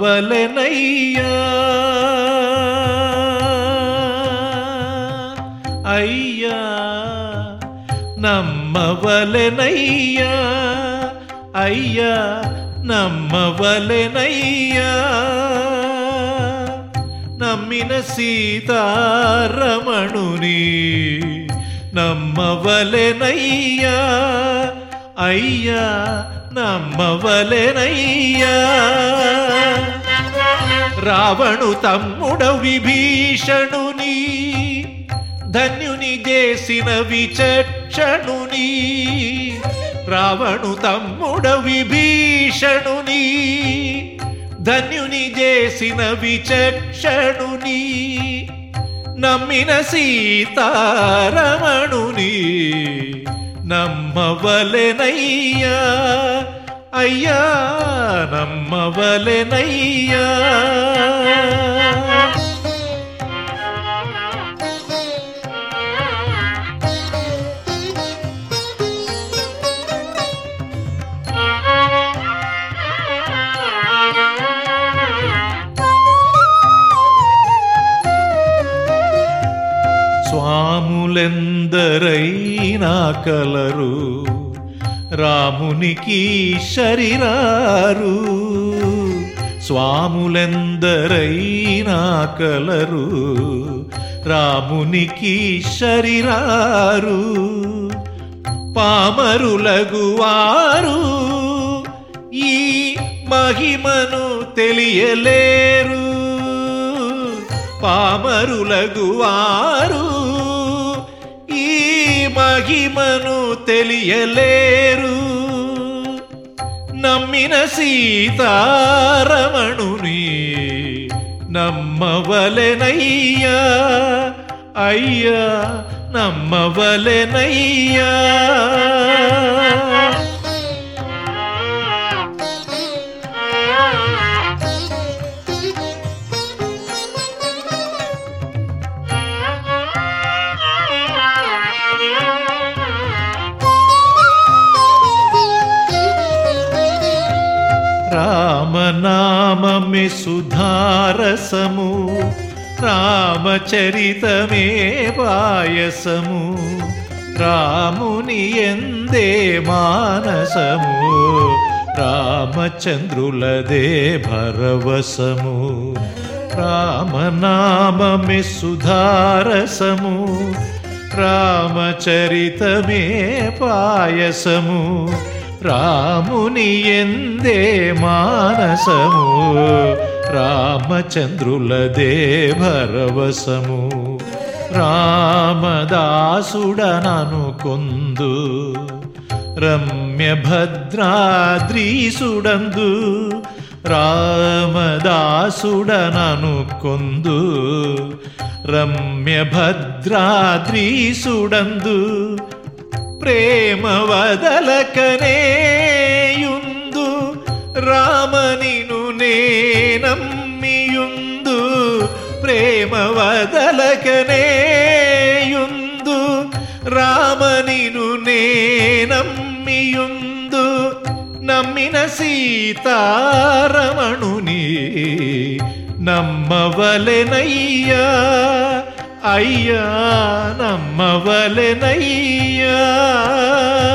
నమ్మవలెనయ్యా అయ్యా నమ్మవలెనయ్యా అయ్యా నమ్మవలెనయ్యా నమ్మిన సీతారమణుని నమ్మవలెనయ్యా అయ్యా నమ్మవలెనయ్యా రావణు తమ్ముడ విభీషణుని ధన్యుని చేసిన విచక్షణుని రావణు తమ్ముడ విభీషణుని ధన్యుని చేసిన విచక్షణుని నమ్మిన సీతారమణుని నమ్మవలెనయ్యా అయ్యా నమ్మవలెనయ్యా స్వాములెందరైనా కలరు రామునికి శరీరారు స్వాములెందరైనా కలరు రామునికి శరీరారు పామరులగువారు ఈ మహిమను తెలియలేరు పామరులగువారు ఈ మహిమను తెలియలేరు నమ్మిన సీతారమణుని నమ్మవలెనయ్యా అయ్యా నమ్మవలెనయ్యా రామనామమే సుధారసము రామచరితమే పాయసము రాముని ఎందే మానసము రామచంద్రులదే భరవసము రామనామమే సుధారసము రామచరితమే పాయసము రాముని ఎందే మానసము రామచంద్రులదే భరవసము రామదాసుడననుకొందు రమ్య భద్రాద్రీసుడందు రామదాసుడననుకొందు రమ్య భద్రాద్రీసుడందు ప్రేమ వదలకనేయుందు రామనిను నేనమ్మియుందు ప్రేమ వదలకనేయుందు రామనిను నేనమ్మియుందు నమ్మిన సీతారమణుని నమ్మవలెనయ్యా అయ్యా నమ్మవలెనయ్యా